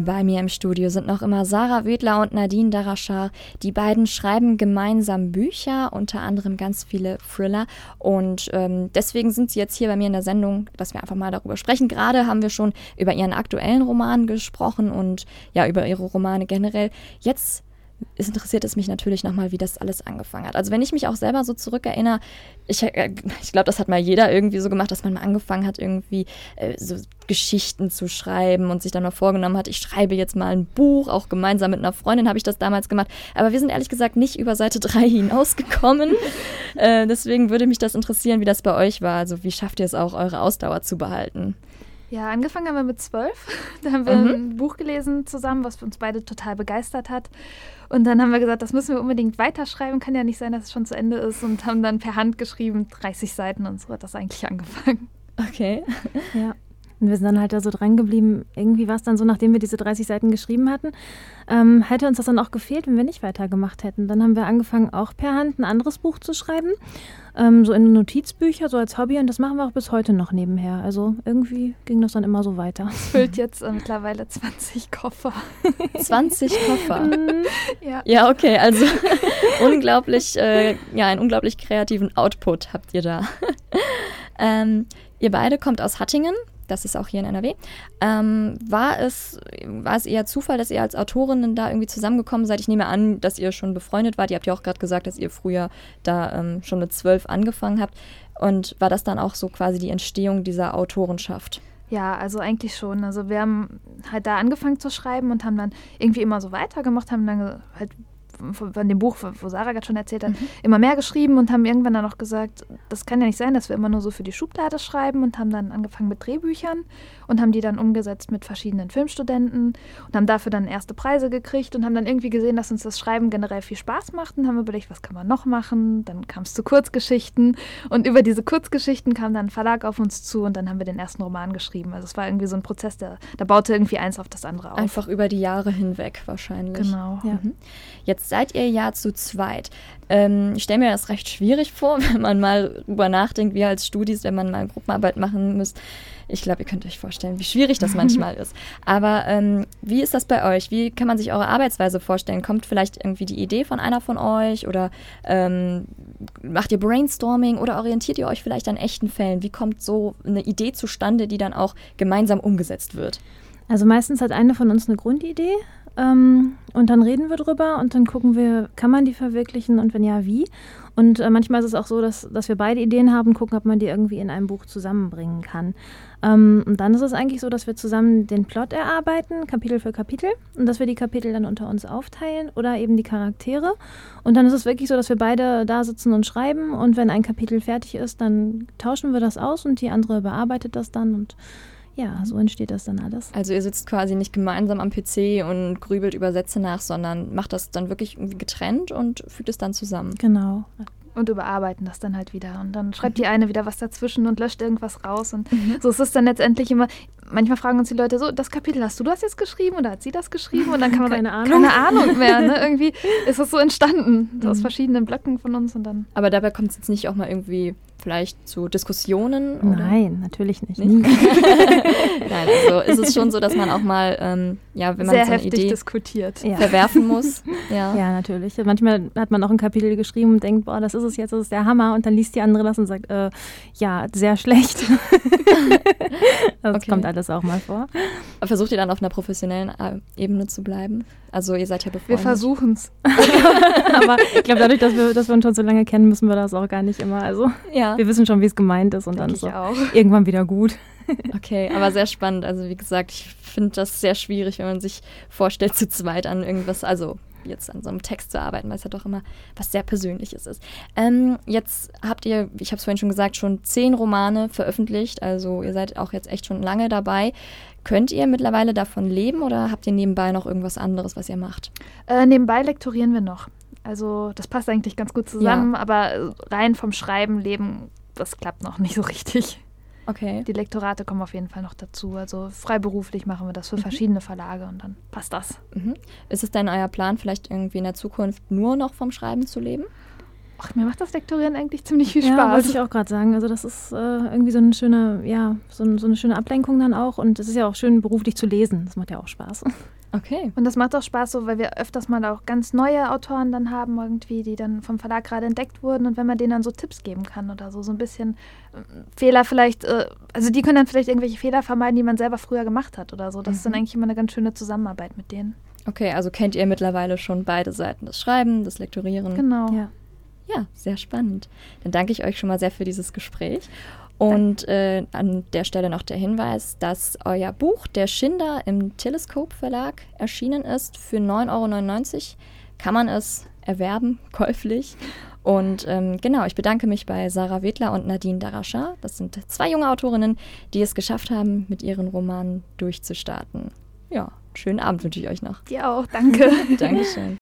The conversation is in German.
Bei mir im Studio sind noch immer Sarah Wödler und Nadine Darashar. Die beiden schreiben gemeinsam Bücher, unter anderem ganz viele Thriller. Und deswegen sind sie jetzt hier bei mir in der Sendung, dass wir einfach mal darüber sprechen. Gerade haben wir schon über ihren aktuellen Roman gesprochen und ja, über ihre Romane generell. Jetzt interessiert es mich natürlich nochmal, wie das alles angefangen hat. Also wenn ich mich auch selber so zurückerinnere, ich glaube, das hat mal jeder irgendwie so gemacht, dass man mal angefangen hat, irgendwie so Geschichten zu schreiben und sich dann mal vorgenommen hat, ich schreibe jetzt mal ein Buch, auch gemeinsam mit einer Freundin habe ich das damals gemacht. Aber wir sind ehrlich gesagt nicht über Seite 3 hinausgekommen. Deswegen würde mich das interessieren, wie das bei euch war. Also wie schafft ihr es auch, eure Ausdauer zu behalten? Ja, angefangen haben wir mit 12. Da haben wir ein Buch gelesen zusammen, was uns beide total begeistert hat. Und dann haben wir gesagt, das müssen wir unbedingt weiterschreiben. Kann ja nicht sein, dass es schon zu Ende ist. Und haben dann per Hand geschrieben, 30 Seiten und so hat das eigentlich angefangen. Okay. Ja. Und wir sind dann halt da so dran geblieben. Irgendwie war es dann so, nachdem wir diese 30 Seiten geschrieben hatten, hätte uns das dann auch gefehlt, wenn wir nicht weitergemacht hätten. Dann haben wir angefangen, auch per Hand ein anderes Buch zu schreiben. So in Notizbücher, so als Hobby. Und das machen wir auch bis heute noch nebenher. Also irgendwie ging das dann immer so weiter. Es füllt jetzt mittlerweile 20 Koffer. 20 Koffer? Ja. Ja, okay. Also unglaublich, einen unglaublich kreativen Output habt ihr da. Ihr beide kommt aus Hattingen. Das ist auch hier in NRW. War es eher Zufall, dass ihr als Autorinnen da irgendwie zusammengekommen seid? Ich nehme an, dass ihr schon befreundet wart. Ihr habt ja auch gerade gesagt, dass ihr früher da schon mit 12 angefangen habt. Und war das dann auch so quasi die Entstehung dieser Autorenschaft? Ja, also eigentlich schon. Also wir haben halt da angefangen zu schreiben und haben dann irgendwie immer so weitergemacht, haben dann halt von dem Buch, wo Sarah gerade schon erzählt hat, immer mehr geschrieben und haben irgendwann dann auch gesagt, das kann ja nicht sein, dass wir immer nur so für die Schublade schreiben, und haben dann angefangen mit Drehbüchern und haben die dann umgesetzt mit verschiedenen Filmstudenten und haben dafür dann erste Preise gekriegt und haben dann irgendwie gesehen, dass uns das Schreiben generell viel Spaß macht und haben überlegt, was kann man noch machen? Dann kam es zu Kurzgeschichten und über diese Kurzgeschichten kam dann ein Verlag auf uns zu und dann haben wir den ersten Roman geschrieben. Also es war irgendwie so ein Prozess, da baute irgendwie eins auf das andere auf. Einfach über die Jahre hinweg wahrscheinlich. Genau. Ja. Jetzt seid ihr ja zu zweit. Ich stelle mir das recht schwierig vor, wenn man mal drüber nachdenkt, wie als Studis, wenn man mal Gruppenarbeit machen müsst. Ich glaube, ihr könnt euch vorstellen, wie schwierig das manchmal ist. Aber wie ist das bei euch? Wie kann man sich eure Arbeitsweise vorstellen? Kommt vielleicht irgendwie die Idee von einer von euch oder macht ihr Brainstorming oder orientiert ihr euch vielleicht an echten Fällen? Wie kommt so eine Idee zustande, die dann auch gemeinsam umgesetzt wird? Also meistens hat eine von uns eine Grundidee und dann reden wir drüber und dann gucken wir, kann man die verwirklichen und wenn ja, wie? Und manchmal ist es auch so, dass wir beide Ideen haben und gucken, ob man die irgendwie in einem Buch zusammenbringen kann. Und dann ist es eigentlich so, dass wir zusammen den Plot erarbeiten, Kapitel für Kapitel, und dass wir die Kapitel dann unter uns aufteilen oder eben die Charaktere. Und dann ist es wirklich so, dass wir beide da sitzen und schreiben und wenn ein Kapitel fertig ist, dann tauschen wir das aus und die andere bearbeitet das dann und ja, so entsteht das dann alles. Also ihr sitzt quasi nicht gemeinsam am PC und grübelt über Sätze nach, sondern macht das dann wirklich irgendwie getrennt und fügt es dann zusammen. Genau. Und überarbeiten das dann halt wieder. Und dann schreibt die eine wieder was dazwischen und löscht irgendwas raus. Und so ist es dann letztendlich immer, manchmal fragen uns die Leute so, das Kapitel, hast du das jetzt geschrieben oder hat sie das geschrieben? Und dann kann man keine Ahnung mehr. Ne? Irgendwie ist es so entstanden aus verschiedenen Blöcken von uns. Und dann. Aber dabei kommt es jetzt nicht auch mal irgendwie vielleicht zu Diskussionen? Oder? Nein, natürlich nicht. Nein, also ist es schon so, dass man auch mal, wenn man sehr so eine heftig Idee diskutiert. verwerfen muss. Ja, natürlich. Manchmal hat man auch ein Kapitel geschrieben und denkt, boah, das ist es jetzt, das ist der Hammer. Und dann liest die andere das und sagt, ja, sehr schlecht. Das kommt alles auch mal vor. Aber versucht ihr dann auf einer professionellen Ebene zu bleiben? Also ihr seid ja befreundet. Wir versuchen es. Aber ich glaube, dadurch, dass wir uns schon so lange kennen, müssen wir das auch gar nicht immer. Also wir wissen schon, wie es gemeint ist und dann ist es irgendwann wieder gut. Okay, aber sehr spannend. Also wie gesagt, ich finde das sehr schwierig, wenn man sich vorstellt, zu zweit an irgendwas, also jetzt an so einem Text zu arbeiten, weil es ja doch immer was sehr Persönliches ist. Jetzt habt ihr, ich habe es vorhin schon gesagt, schon 10 Romane veröffentlicht, also ihr seid auch jetzt echt schon lange dabei. Könnt ihr mittlerweile davon leben oder habt ihr nebenbei noch irgendwas anderes, was ihr macht? Nebenbei lektorieren wir noch. Also das passt eigentlich ganz gut zusammen, aber rein vom Schreiben leben, das klappt noch nicht so richtig. Okay. Die Lektorate kommen auf jeden Fall noch dazu. Also freiberuflich machen wir das für verschiedene Verlage und dann passt das. Ist es denn euer Plan, vielleicht irgendwie in der Zukunft nur noch vom Schreiben zu leben? Ach, mir macht das Lektorieren eigentlich ziemlich viel Ja, Spaß. wollte ich auch gerade sagen. Also das ist irgendwie so eine schöne, so eine schöne Ablenkung dann auch. Und es ist ja auch schön, beruflich zu lesen. Das macht ja auch Spaß. Okay. Und das macht auch Spaß, so, weil wir öfters mal auch ganz neue Autoren dann haben, irgendwie, die dann vom Verlag gerade entdeckt wurden. Und wenn man denen dann so Tipps geben kann oder so ein bisschen Fehler vielleicht, also die können dann vielleicht irgendwelche Fehler vermeiden, die man selber früher gemacht hat oder so. Das ist dann eigentlich immer eine ganz schöne Zusammenarbeit mit denen. Okay, also kennt ihr mittlerweile schon beide Seiten, das Schreiben, das Lektorieren. Genau. Ja, sehr spannend. Dann danke ich euch schon mal sehr für dieses Gespräch. Und an der Stelle noch der Hinweis, dass euer Buch Der Schinder im Teleskop Verlag erschienen ist. Für 9,99 € kann man es erwerben, käuflich. Und genau, ich bedanke mich bei Sarah Wedler und Nadine Darashar. Das sind 2 junge Autorinnen, die es geschafft haben, mit ihren Romanen durchzustarten. Ja, schönen Abend wünsche ich euch noch. Dir auch, danke. Dankeschön.